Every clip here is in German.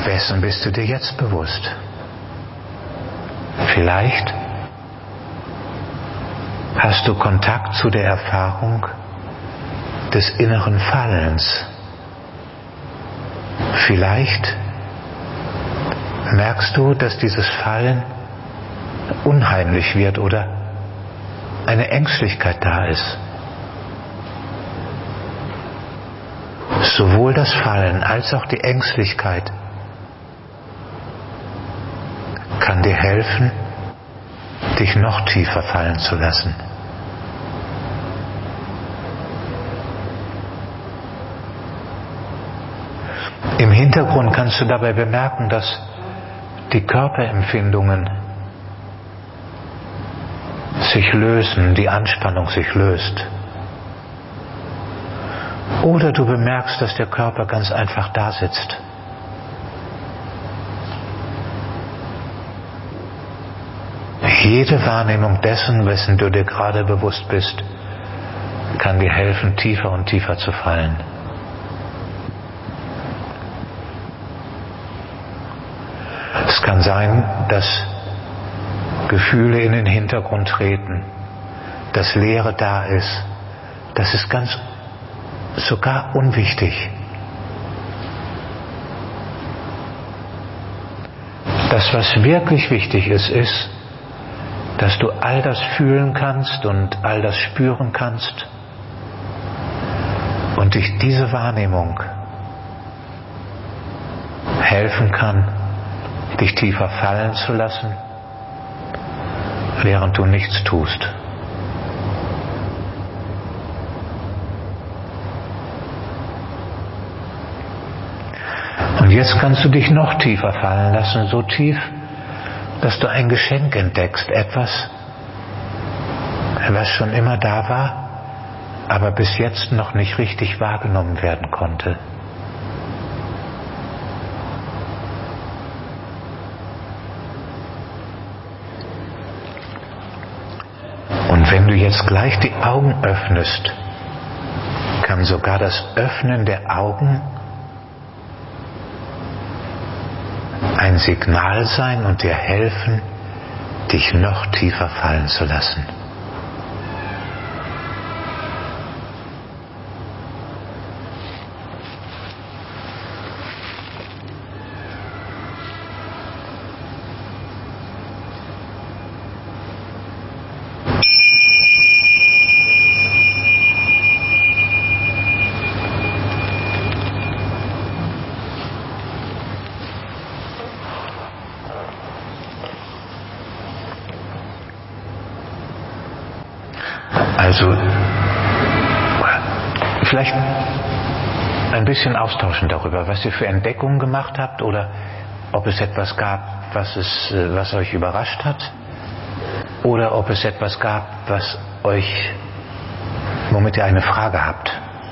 Wessen bist du dir jetzt bewusst? Vielleicht hast du Kontakt zu der Erfahrung des inneren Fallens. Vielleicht merkst du, dass dieses Fallen unheimlich wird oder eine Ängstlichkeit da ist. Sowohl das Fallen als auch die Ängstlichkeit kann dir helfen, dich noch tiefer fallen zu lassen. Im Hintergrund kannst du dabei bemerken, dass die Körperempfindungen sich lösen, die Anspannung sich löst. Oder du bemerkst, dass der Körper ganz einfach da sitzt. Jede Wahrnehmung dessen, wessen du dir gerade bewusst bist, kann dir helfen, tiefer und tiefer zu fallen. Es kann sein, dass Gefühle in den Hintergrund treten, dass Leere da ist. Das ist ganz sogar unwichtig. Das, was wirklich wichtig ist, ist, dass du all das fühlen kannst und all das spüren kannst und dich diese Wahrnehmung helfen kann, dich tiefer fallen zu lassen, während du nichts tust. Und jetzt kannst du dich noch tiefer fallen lassen, so tief, dass du ein Geschenk entdeckst, etwas, was schon immer da war, aber bis jetzt noch nicht richtig wahrgenommen werden konnte. Und wenn du jetzt gleich die Augen öffnest, kann sogar das Öffnen der Augen ein Signal sein und dir helfen, dich noch tiefer fallen zu lassen. Also vielleicht ein bisschen austauschen darüber, was ihr für Entdeckungen gemacht habt oder ob es etwas gab, was euch überrascht hat oder ob es etwas gab, womit ihr eine Frage habt.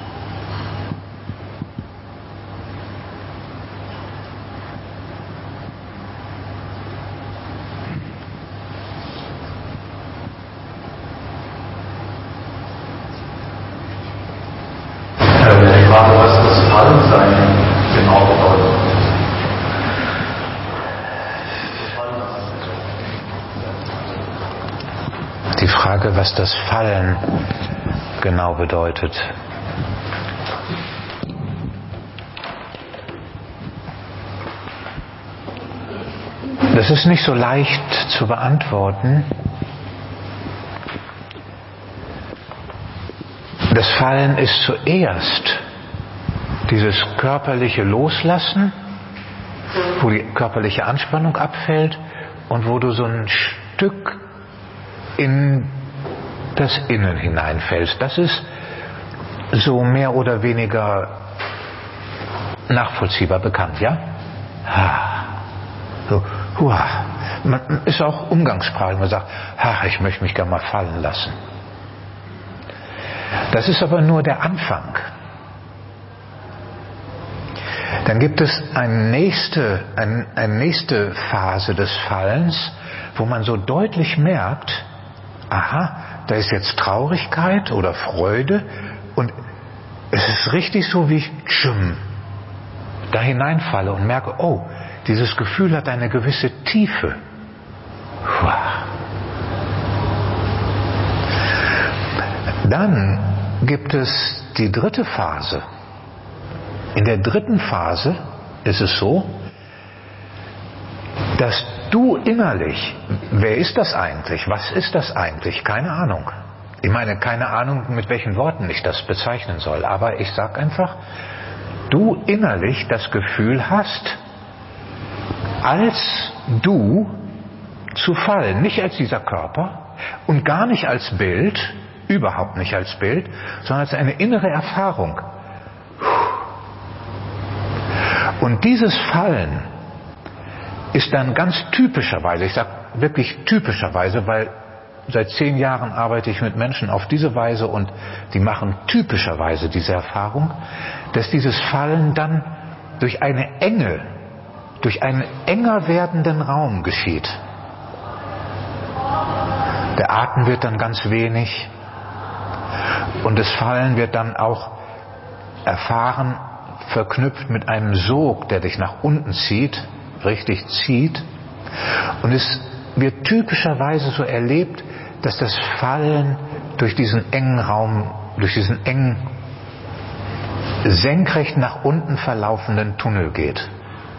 Was das Fallensein genau bedeutet. Die Frage, was das Fallen genau bedeutet. Das ist nicht so leicht zu beantworten. Das Fallen ist zuerst dieses körperliche Loslassen, wo die körperliche Anspannung abfällt und wo du so ein Stück in das Innen hineinfällst. Das ist so mehr oder weniger nachvollziehbar bekannt, ja? So, man ist auch umgangssprachlich, man sagt, ich möchte mich gerne mal fallen lassen. Das ist aber nur der Anfang. Dann gibt es eine nächste Phase des Fallens, wo man so deutlich merkt, da ist jetzt Traurigkeit oder Freude und es ist richtig so wie da hineinfalle und merke, oh, dieses Gefühl hat eine gewisse Tiefe. Dann gibt es die dritte Phase. In der dritten Phase ist es so, dass du innerlich, wer ist das eigentlich? Was ist das eigentlich? Keine Ahnung. Ich meine, keine Ahnung, mit welchen Worten ich das bezeichnen soll. Aber ich sage einfach, du innerlich das Gefühl hast, als du zu fallen, nicht als dieser Körper und gar nicht als Bild, überhaupt nicht als Bild, sondern als eine innere Erfahrung. Und dieses Fallen ist dann ganz typischerweise, ich sage wirklich typischerweise, weil seit 10 Jahren arbeite ich mit Menschen auf diese Weise und die machen typischerweise diese Erfahrung, dass dieses Fallen dann durch eine Enge, durch einen enger werdenden Raum geschieht. Der Atem wird dann ganz wenig und das Fallen wird dann auch erfahren, verknüpft mit einem Sog, der dich nach unten zieht, richtig zieht. Und es wird typischerweise so erlebt, dass das Fallen durch diesen engen Raum, durch diesen engen, senkrecht nach unten verlaufenden Tunnel geht.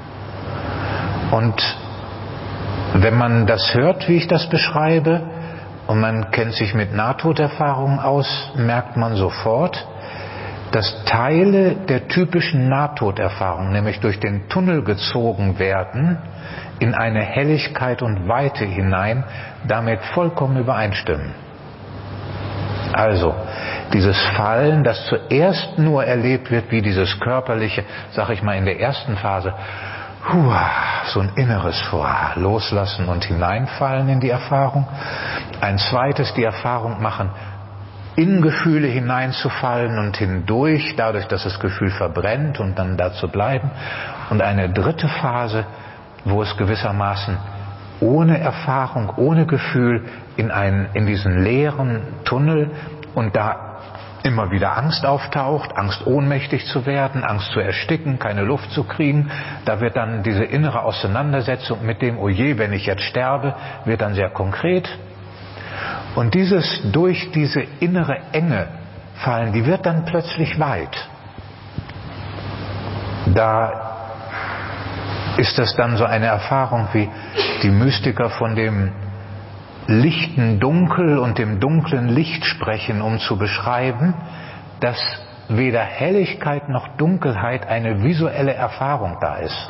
Und wenn man das hört, wie ich das beschreibe, und man kennt sich mit Nahtoderfahrungen aus, merkt man sofort, dass Teile der typischen Nahtoderfahrung, nämlich durch den Tunnel gezogen werden, in eine Helligkeit und Weite hinein, damit vollkommen übereinstimmen. Also, dieses Fallen, das zuerst nur erlebt wird wie dieses körperliche, sag ich mal in der ersten Phase, so ein inneres Loslassen und hineinfallen in die Erfahrung. Ein zweites, die Erfahrung machen, in Gefühle hineinzufallen und hindurch, dadurch, dass das Gefühl verbrennt und dann da zu bleiben. Und eine dritte Phase, wo es gewissermaßen ohne Erfahrung, ohne Gefühl in diesen leeren Tunnel und da immer wieder Angst auftaucht, Angst ohnmächtig zu werden, Angst zu ersticken, keine Luft zu kriegen. Da wird dann diese innere Auseinandersetzung mit dem, oh je, wenn ich jetzt sterbe, wird dann sehr konkret. Und dieses durch diese innere Enge fallen, die wird dann plötzlich weit. Da ist das dann so eine Erfahrung, wie die Mystiker von dem lichten Dunkel und dem dunklen Licht sprechen, um zu beschreiben, dass weder Helligkeit noch Dunkelheit eine visuelle Erfahrung da ist.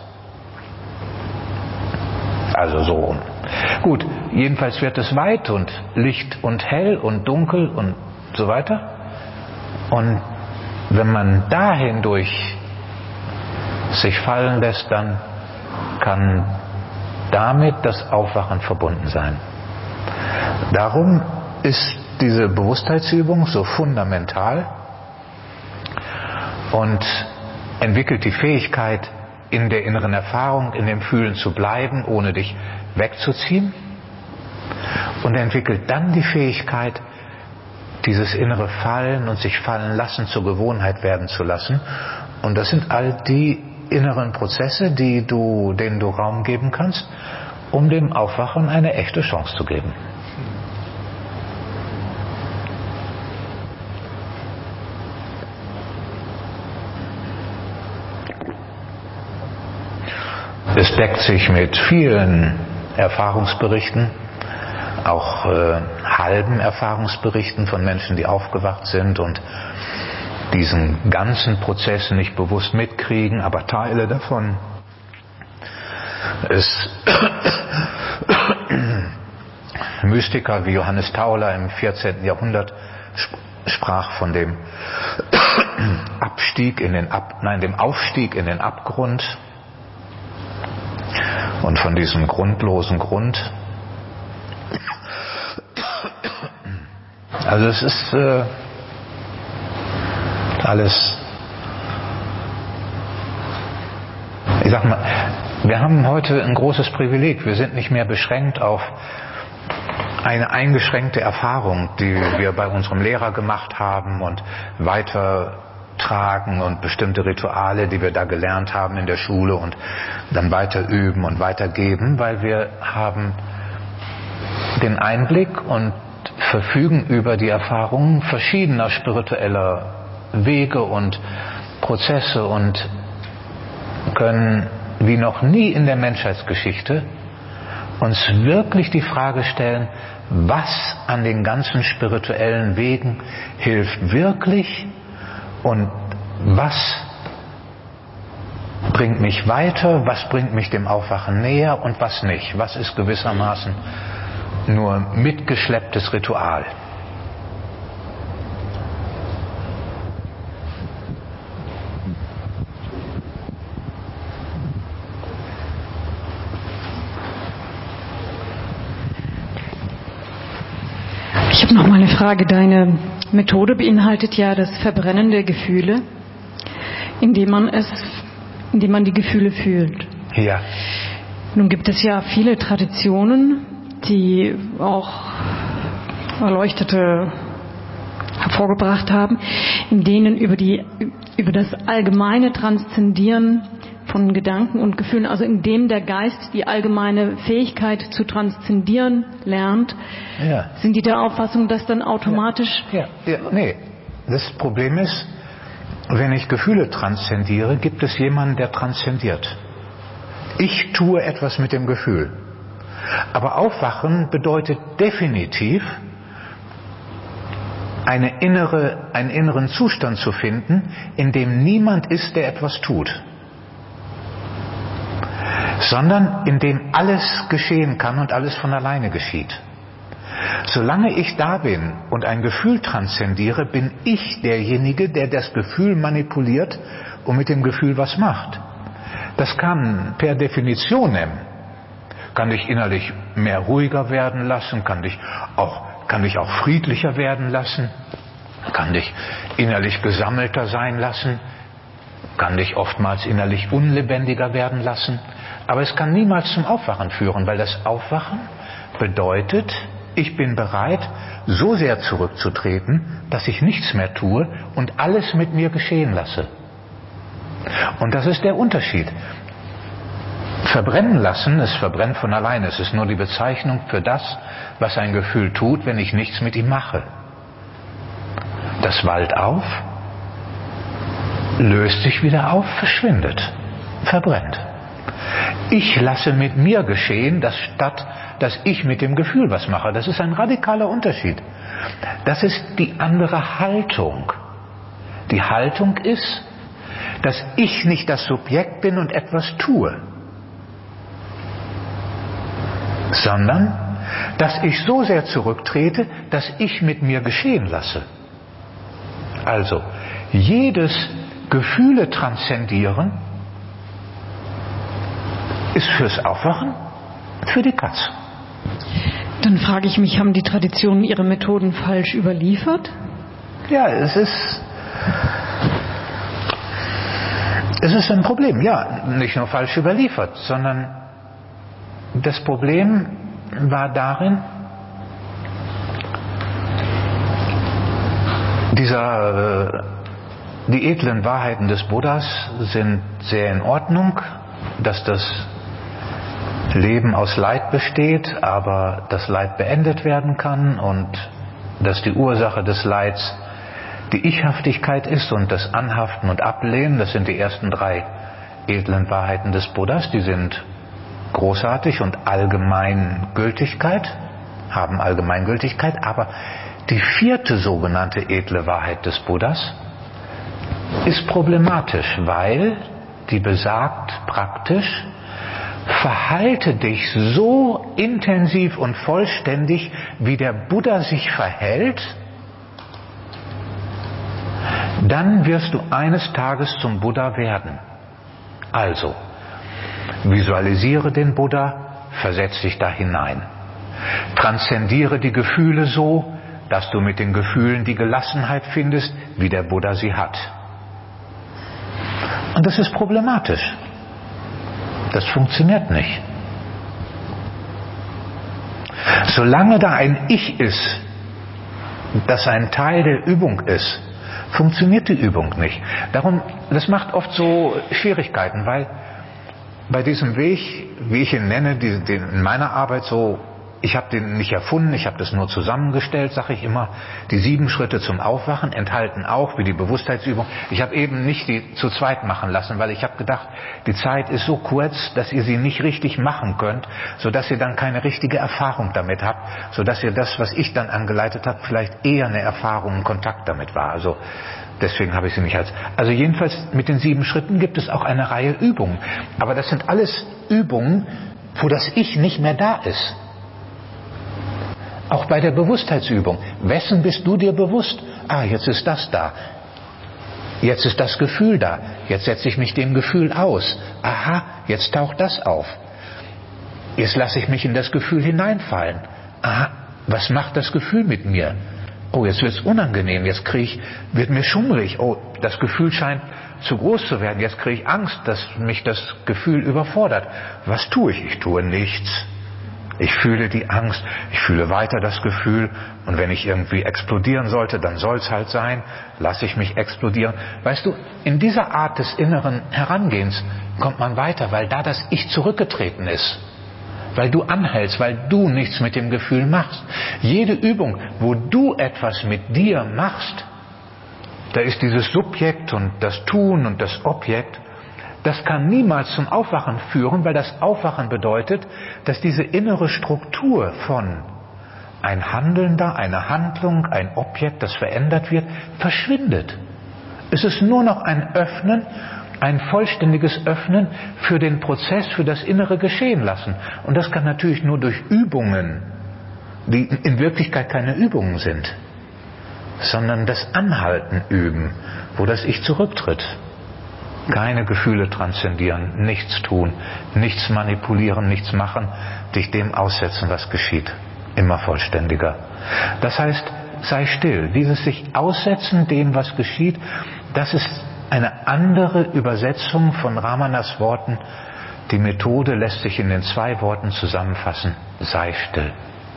Also so. Gut, jedenfalls wird es weit und Licht und hell und dunkel und so weiter. Und wenn man dahin durch sich fallen lässt, dann kann damit das Aufwachen verbunden sein. Darum ist diese Bewusstheitsübung so fundamental und entwickelt die Fähigkeit, in der inneren Erfahrung, in dem Fühlen zu bleiben, ohne dich wegzuziehen, und entwickelt dann die Fähigkeit, dieses innere Fallen und sich fallen lassen zur Gewohnheit werden zu lassen. Und das sind all die inneren Prozesse, denen du Raum geben kannst, um dem Aufwachen eine echte Chance zu geben. Es deckt sich mit vielen Erfahrungsberichten, auch halben Erfahrungsberichten von Menschen, die aufgewacht sind und diesen ganzen Prozess nicht bewusst mitkriegen, aber Teile davon. Mystiker wie Johannes Tauler im 14. Jahrhundert sprach von dem Aufstieg in den Abgrund und von diesem grundlosen Grund. Also es ist alles, ich sag mal, wir haben heute ein großes Privileg. Wir sind nicht mehr beschränkt auf eine eingeschränkte Erfahrung, die wir bei unserem Lehrer gemacht haben und weiter tragen und bestimmte Rituale, die wir da gelernt haben in der Schule und dann weiter üben und weitergeben, weil wir haben den Einblick und verfügen über die Erfahrungen verschiedener spiritueller Wege und Prozesse und können wie noch nie in der Menschheitsgeschichte uns wirklich die Frage stellen, was an den ganzen spirituellen Wegen hilft wirklich und was bringt mich weiter, was bringt mich dem Aufwachen näher und was nicht. Was ist gewissermaßen nur mitgeschlepptes Ritual. Ich habe noch mal eine Frage. Deine Methode beinhaltet ja das Verbrennen der Gefühle, indem man die Gefühle fühlt. Ja. Nun gibt es ja viele Traditionen, die auch Erleuchtete hervorgebracht haben, in denen über das allgemeine Transzendieren von Gedanken und Gefühlen, also in dem der Geist die allgemeine Fähigkeit zu transzendieren lernt, Ja. sind die der Auffassung, dass dann automatisch... Nee, das Problem ist, wenn ich Gefühle transzendiere, gibt es jemanden, der transzendiert. Ich tue etwas mit dem Gefühl. Aber Aufwachen bedeutet definitiv, einen inneren Zustand zu finden, in dem niemand ist, der etwas tut, sondern in dem alles geschehen kann und alles von alleine geschieht. Solange ich da bin und ein Gefühl transzendiere, bin ich derjenige, der das Gefühl manipuliert und mit dem Gefühl was macht. Das kann per Definition kann dich innerlich mehr ruhiger werden lassen, kann dich auch friedlicher werden lassen, kann dich innerlich gesammelter sein lassen, kann dich oftmals innerlich unlebendiger werden lassen. Aber es kann niemals zum Aufwachen führen, weil das Aufwachen bedeutet, ich bin bereit, so sehr zurückzutreten, dass ich nichts mehr tue und alles mit mir geschehen lasse. Und das ist der Unterschied. Verbrennen lassen, es verbrennt von alleine. Es ist nur die Bezeichnung für das, was ein Gefühl tut, wenn ich nichts mit ihm mache. Das wallt auf, löst sich wieder auf, verschwindet, verbrennt. Ich lasse mit mir geschehen, statt dass ich mit dem Gefühl was mache. Das ist ein radikaler Unterschied. Das ist die andere Haltung. Die Haltung ist, dass ich nicht das Subjekt bin und etwas tue, sondern dass ich so sehr zurücktrete, dass ich mit mir geschehen lasse. Also, jedes Gefühle transzendieren ist fürs Aufwachen, für die Katz. Dann frage ich mich, haben die Traditionen ihre Methoden falsch überliefert? Ja, es ist ein Problem. Ja, nicht nur falsch überliefert, sondern das Problem war darin, die edlen Wahrheiten des Buddhas sind sehr in Ordnung, dass das Leben aus Leid besteht, aber das Leid beendet werden kann und dass die Ursache des Leids die Ich-Haftigkeit ist und das Anhaften und Ablehnen. Das sind die ersten 3 edlen Wahrheiten des Buddhas, die sind großartig und Allgemeingültigkeit, haben Allgemeingültigkeit, aber die 4. sogenannte edle Wahrheit des Buddhas ist problematisch, weil die besagt praktisch, verhalte dich so intensiv und vollständig, wie der Buddha sich verhält, dann wirst du eines Tages zum Buddha werden. Also, visualisiere den Buddha, versetz dich da hinein. Transzendiere die Gefühle so, dass du mit den Gefühlen die Gelassenheit findest, wie der Buddha sie hat. Und das ist problematisch. Das funktioniert nicht. Solange da ein Ich ist, das ein Teil der Übung ist, funktioniert die Übung nicht. Darum, das macht oft so Schwierigkeiten, weil bei diesem Weg, wie ich ihn nenne, den in meiner Arbeit so, ich habe den nicht erfunden, ich habe das nur zusammengestellt, sage ich immer, die 7 Schritte zum Aufwachen enthalten auch, wie die Bewusstheitsübung. Ich habe eben nicht die zu zweit machen lassen, weil ich habe gedacht, die Zeit ist so kurz, dass ihr sie nicht richtig machen könnt, sodass ihr dann keine richtige Erfahrung damit habt, sodass ihr das, was ich dann angeleitet habe, vielleicht eher eine Erfahrung, ein Kontakt damit war. Also deswegen habe ich sie nicht also jedenfalls mit den 7 Schritten gibt es auch eine Reihe Übungen. Aber das sind alles Übungen, wo das Ich nicht mehr da ist. Auch bei der Bewusstheitsübung. Wessen bist du dir bewusst? Jetzt ist das da. Jetzt ist das Gefühl da. Jetzt setze ich mich dem Gefühl aus. Aha, jetzt taucht das auf. Jetzt lasse ich mich in das Gefühl hineinfallen. Aha, was macht das Gefühl mit mir? Jetzt wird es unangenehm. Jetzt wird mir schummrig. Das Gefühl scheint zu groß zu werden. Jetzt kriege ich Angst, dass mich das Gefühl überfordert. Was tue ich? Ich tue nichts. Ich fühle die Angst, ich fühle weiter das Gefühl, und wenn ich irgendwie explodieren sollte, dann soll es halt sein, lasse ich mich explodieren. Weißt du, in dieser Art des inneren Herangehens kommt man weiter, weil da das Ich zurückgetreten ist. Weil du anhältst, weil du nichts mit dem Gefühl machst. Jede Übung, wo du etwas mit dir machst, da ist dieses Subjekt und das Tun und das Objekt. Das kann niemals zum Aufwachen führen, weil das Aufwachen bedeutet, dass diese innere Struktur von ein Handelnder, eine Handlung, ein Objekt, das verändert wird, verschwindet. Es ist nur noch ein Öffnen, ein vollständiges Öffnen für den Prozess, für das innere Geschehen lassen. Und das kann natürlich nur durch Übungen, die in Wirklichkeit keine Übungen sind, sondern das Anhalten üben, wo das Ich zurücktritt. Keine Gefühle transzendieren, nichts tun, nichts manipulieren, nichts machen, dich dem aussetzen, was geschieht. Immer vollständiger. Das heißt, sei still. Dieses sich aussetzen dem, was geschieht, das ist eine andere Übersetzung von Ramanas Worten. Die Methode lässt sich in den 2 Worten zusammenfassen. Sei still.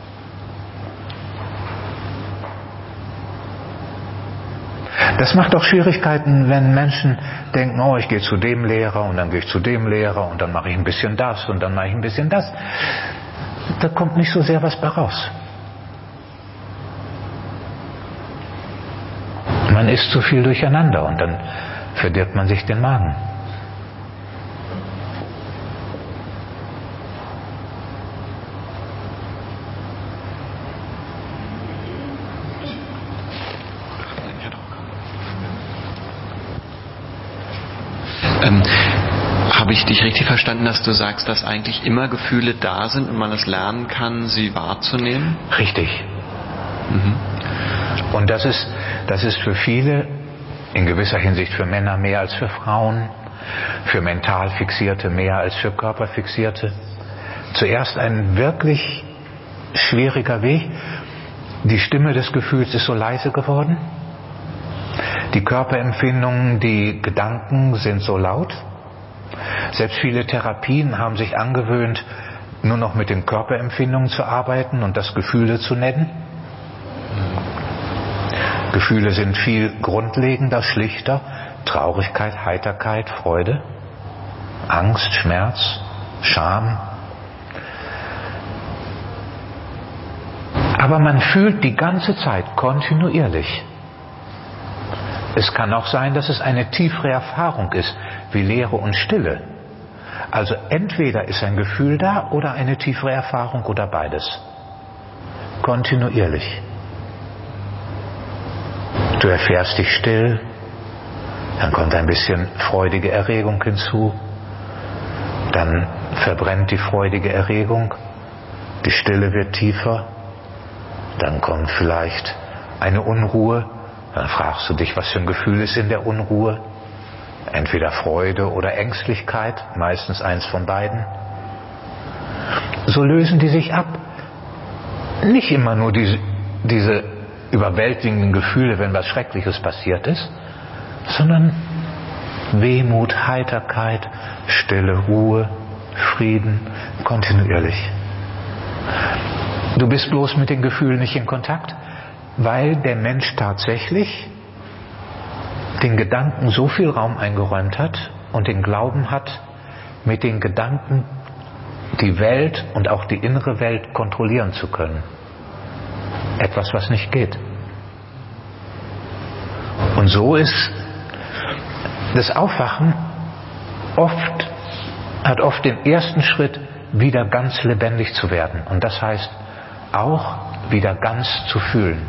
Das macht auch Schwierigkeiten, wenn Menschen denken, ich gehe zu dem Lehrer und dann gehe ich zu dem Lehrer und dann mache ich ein bisschen das und dann mache ich ein bisschen das. Da kommt nicht so sehr was bei raus. Man isst zu viel durcheinander und dann verdirbt man sich den Magen. Habe ich dich richtig verstanden, dass du sagst, dass eigentlich immer Gefühle da sind und man es lernen kann, sie wahrzunehmen? Richtig. Und das ist für viele, in gewisser Hinsicht für Männer mehr als für Frauen, für mental Fixierte mehr als für Körperfixierte, zuerst ein wirklich schwieriger Weg. Die Stimme des Gefühls ist so leise geworden. Die Körperempfindungen, die Gedanken sind so laut. Selbst viele Therapien haben sich angewöhnt, nur noch mit den Körperempfindungen zu arbeiten und das Gefühle zu nennen. Gefühle sind viel grundlegender, schlichter. Traurigkeit, Heiterkeit, Freude, Angst, Schmerz, Scham. Aber man fühlt die ganze Zeit kontinuierlich. Es kann auch sein, dass es eine tiefere Erfahrung ist, wie Leere und Stille. Also entweder ist ein Gefühl da oder eine tiefere Erfahrung oder beides. Kontinuierlich. Du erfährst dich still, dann kommt ein bisschen freudige Erregung hinzu, dann verbrennt die freudige Erregung, die Stille wird tiefer, dann kommt vielleicht eine Unruhe. Dann fragst du dich, was für ein Gefühl ist in der Unruhe? Entweder Freude oder Ängstlichkeit, meistens eins von beiden. So lösen die sich ab. Nicht immer nur diese überwältigenden Gefühle, wenn was Schreckliches passiert ist, sondern Wehmut, Heiterkeit, Stille, Ruhe, Frieden, kontinuierlich. Du bist bloß mit den Gefühlen nicht in Kontakt, weil der Mensch tatsächlich den Gedanken so viel Raum eingeräumt hat und den Glauben hat, mit den Gedanken die Welt und auch die innere Welt kontrollieren zu können. Etwas, was nicht geht. Und so ist das Aufwachen hat oft den ersten Schritt, wieder ganz lebendig zu werden. Und das heißt auch wieder ganz zu fühlen.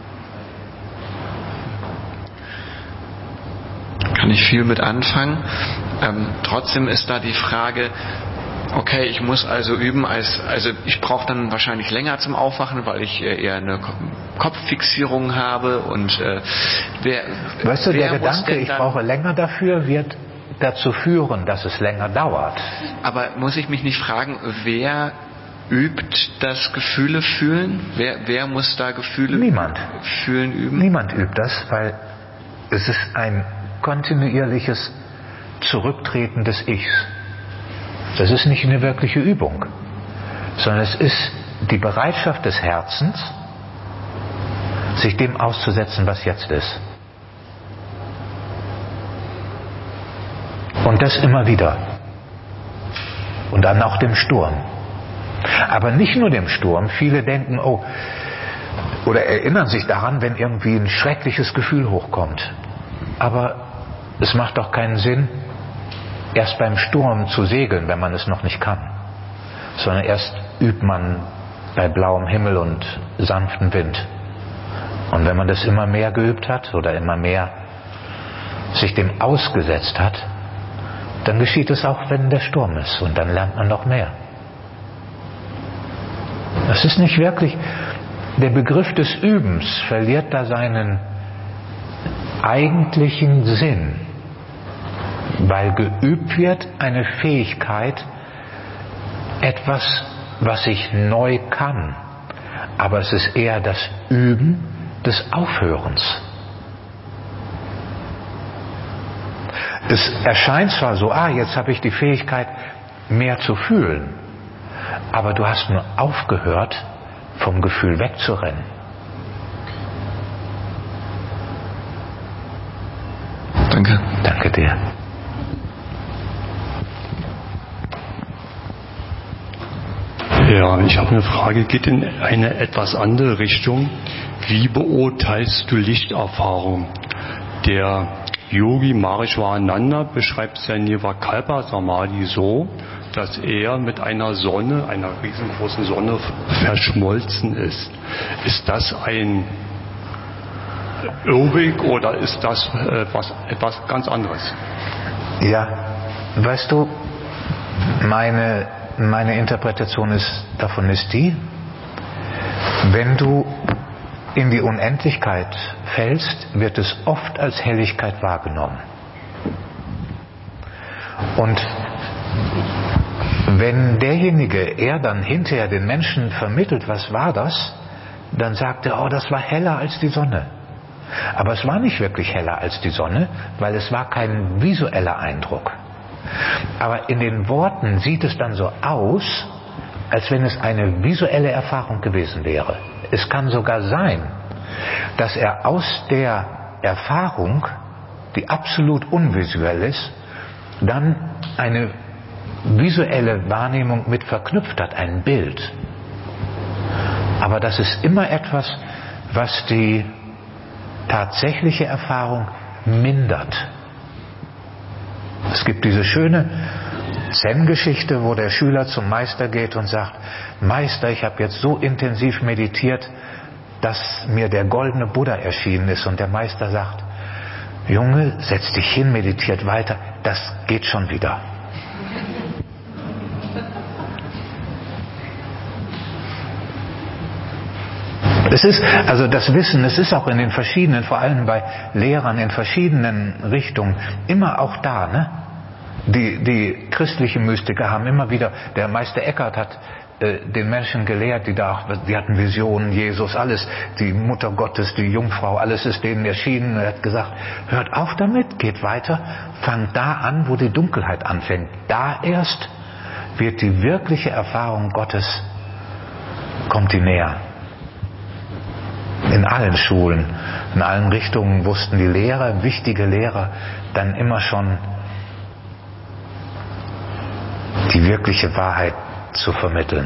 Kann ich viel mit anfangen. Trotzdem ist da die Frage, okay, ich muss also üben, also ich brauche dann wahrscheinlich länger zum Aufwachen, weil ich eher eine Kopffixierung habe und weißt du, der Gedanke, ich brauche länger dafür, wird dazu führen, dass es länger dauert. Aber muss ich mich nicht fragen, wer übt das Gefühle fühlen? Wer muss da Gefühle fühlen üben? Niemand übt das, weil es ist ein kontinuierliches Zurücktreten des Ichs. Das ist nicht eine wirkliche Übung, sondern es ist die Bereitschaft des Herzens, sich dem auszusetzen, was jetzt ist. Und das immer wieder. Und dann auch dem Sturm. Aber nicht nur dem Sturm. Viele denken, oder erinnern sich daran, wenn irgendwie ein schreckliches Gefühl hochkommt. Aber es macht doch keinen Sinn, erst beim Sturm zu segeln, wenn man es noch nicht kann. Sondern erst übt man bei blauem Himmel und sanftem Wind. Und wenn man das immer mehr geübt hat oder immer mehr sich dem ausgesetzt hat, dann geschieht es auch, wenn der Sturm ist. Und dann lernt man noch mehr. Das ist nicht wirklich, der Begriff des Übens verliert da seinen eigentlichen Sinn, weil geübt wird eine Fähigkeit, etwas, was ich neu kann, aber es ist eher das Üben des Aufhörens. Es erscheint zwar so, jetzt habe ich die Fähigkeit, mehr zu fühlen, aber du hast nur aufgehört, vom Gefühl wegzurennen. Danke. Danke dir. Ja, ich habe eine Frage, geht in eine etwas andere Richtung. Wie beurteilst du Lichterfahrung? Der Yogi Maheshwarananda beschreibt sein Nirvikalpa Samadhi so, dass er mit einer Sonne, einer riesengroßen Sonne, verschmolzen ist. Ist das ein Irrweg oder ist das etwas ganz anderes? Ja, weißt du, meine Interpretation davon ist die, wenn du in die Unendlichkeit fällst, wird es oft als Helligkeit wahrgenommen. Und wenn er dann hinterher den Menschen vermittelt, was war das, dann sagt er, das war heller als die Sonne. Aber es war nicht wirklich heller als die Sonne, weil es war kein visueller Eindruck. Aber in den Worten sieht es dann so aus, als wenn es eine visuelle Erfahrung gewesen wäre. Es kann sogar sein, dass er aus der Erfahrung, die absolut unvisuell ist, dann eine visuelle Wahrnehmung mit verknüpft hat, ein Bild. Aber das ist immer etwas, was die tatsächliche Erfahrung mindert. Es gibt diese schöne Zen-Geschichte, wo der Schüler zum Meister geht und sagt, Meister, ich habe jetzt so intensiv meditiert, dass mir der goldene Buddha erschienen ist. Und der Meister sagt, Junge, setz dich hin, meditiert weiter, das geht schon wieder. Es ist, also das Wissen, es ist auch in den verschiedenen, vor allem bei Lehrern in verschiedenen Richtungen, immer auch da, ne? Die christlichen Mystiker haben immer wieder, der Meister Eckhart hat den Menschen gelehrt, die hatten Visionen, Jesus, alles, die Mutter Gottes, die Jungfrau, alles ist denen erschienen. Er hat gesagt, hört auf damit, geht weiter, fangt da an, wo die Dunkelheit anfängt. Da erst wird die wirkliche Erfahrung Gottes, kommt die näher. In allen Schulen, in allen Richtungen wussten die Lehrer, wichtige Lehrer, dann immer schon die wirkliche Wahrheit zu vermitteln.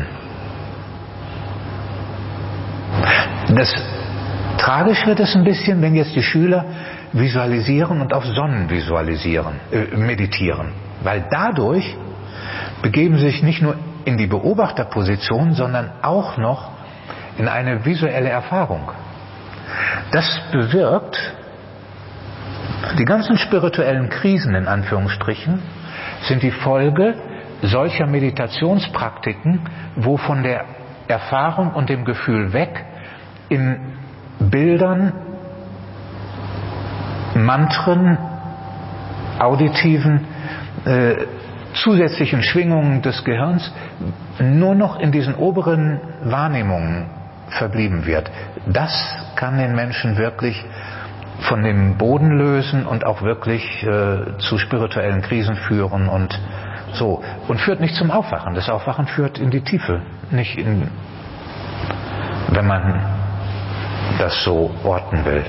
Tragisch wird es ein bisschen, wenn jetzt die Schüler visualisieren und auf Sonnen meditieren, weil dadurch begeben sie sich nicht nur in die Beobachterposition, sondern auch noch in eine visuelle Erfahrung. Das bewirkt, die ganzen spirituellen Krisen in Anführungsstrichen sind die Folge solcher Meditationspraktiken, wo von der Erfahrung und dem Gefühl weg in Bildern, Mantren, auditiven, zusätzlichen Schwingungen des Gehirns nur noch in diesen oberen Wahrnehmungen verblieben wird. Das kann den Menschen wirklich von dem Boden lösen und auch wirklich zu spirituellen Krisen führen und so. Und führt nicht zum Aufwachen. Das Aufwachen führt in die Tiefe, nicht in, wenn man das so orten will.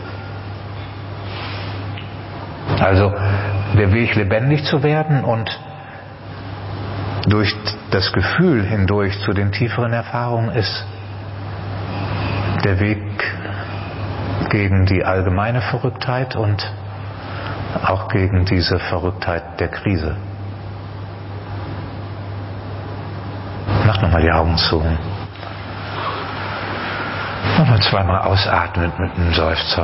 Also der Weg, lebendig zu werden und durch das Gefühl hindurch zu den tieferen Erfahrungen, ist der Weg gegen die allgemeine Verrücktheit und auch gegen diese Verrücktheit der Krise. Mach nochmal die Augen zu. Nochmal zweimal ausatmen mit einem Seufzer.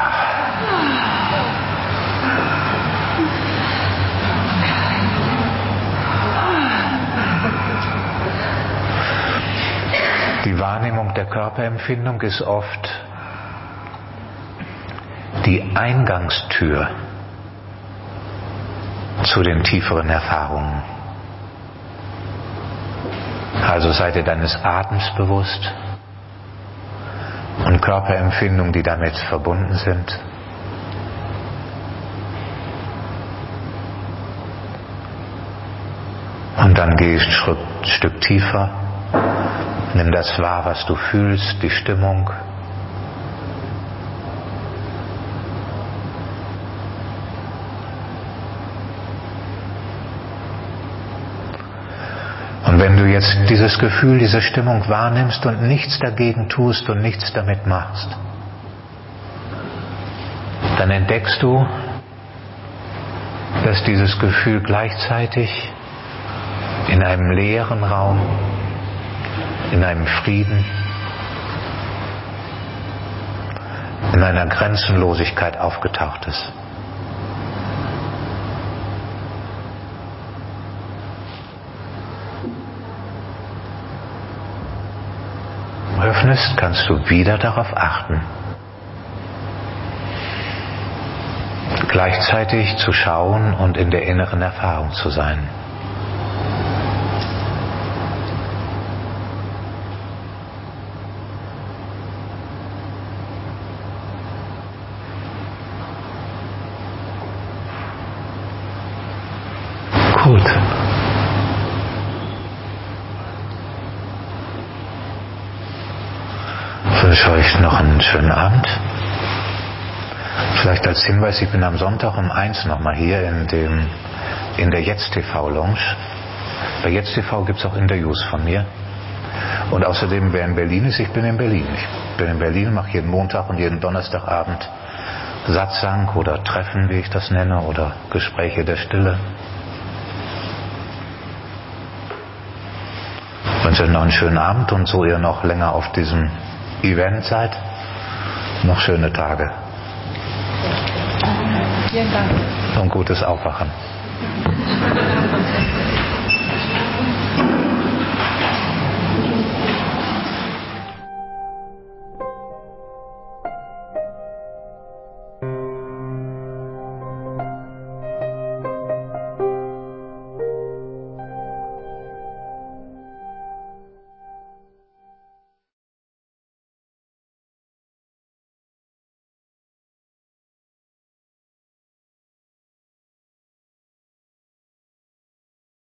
Die Wahrnehmung der Körperempfindung ist oft die Eingangstür zu den tieferen Erfahrungen. Also sei dir deines Atems bewusst und Körperempfindungen, die damit verbunden sind. Und dann geh ein Stück tiefer. Nimm das wahr, was du fühlst, die Stimmung. Und wenn du jetzt dieses Gefühl, diese Stimmung wahrnimmst und nichts dagegen tust und nichts damit machst, dann entdeckst du, dass dieses Gefühl gleichzeitig in einem leeren Raum, in einem Frieden, in einer Grenzenlosigkeit aufgetaucht ist. Öffnest, kannst du wieder darauf achten, gleichzeitig zu schauen und in der inneren Erfahrung zu sein. Gut. Ich wünsche euch noch einen schönen Abend. Vielleicht als Hinweis, ich bin am Sonntag um 1 nochmal hier in der Jetzt TV Lounge. Bei Jetzt TV gibt es auch Interviews von mir. Und außerdem, wer in Berlin ist, ich bin in Berlin. Ich bin in Berlin, mache jeden Montag und jeden Donnerstagabend Satsang oder Treffen, wie ich das nenne, oder Gespräche der Stille. Ich wünsche euch noch einen schönen Abend und so ihr noch länger auf diesem Event seid, noch schöne Tage. Vielen Dank. Und gutes Aufwachen.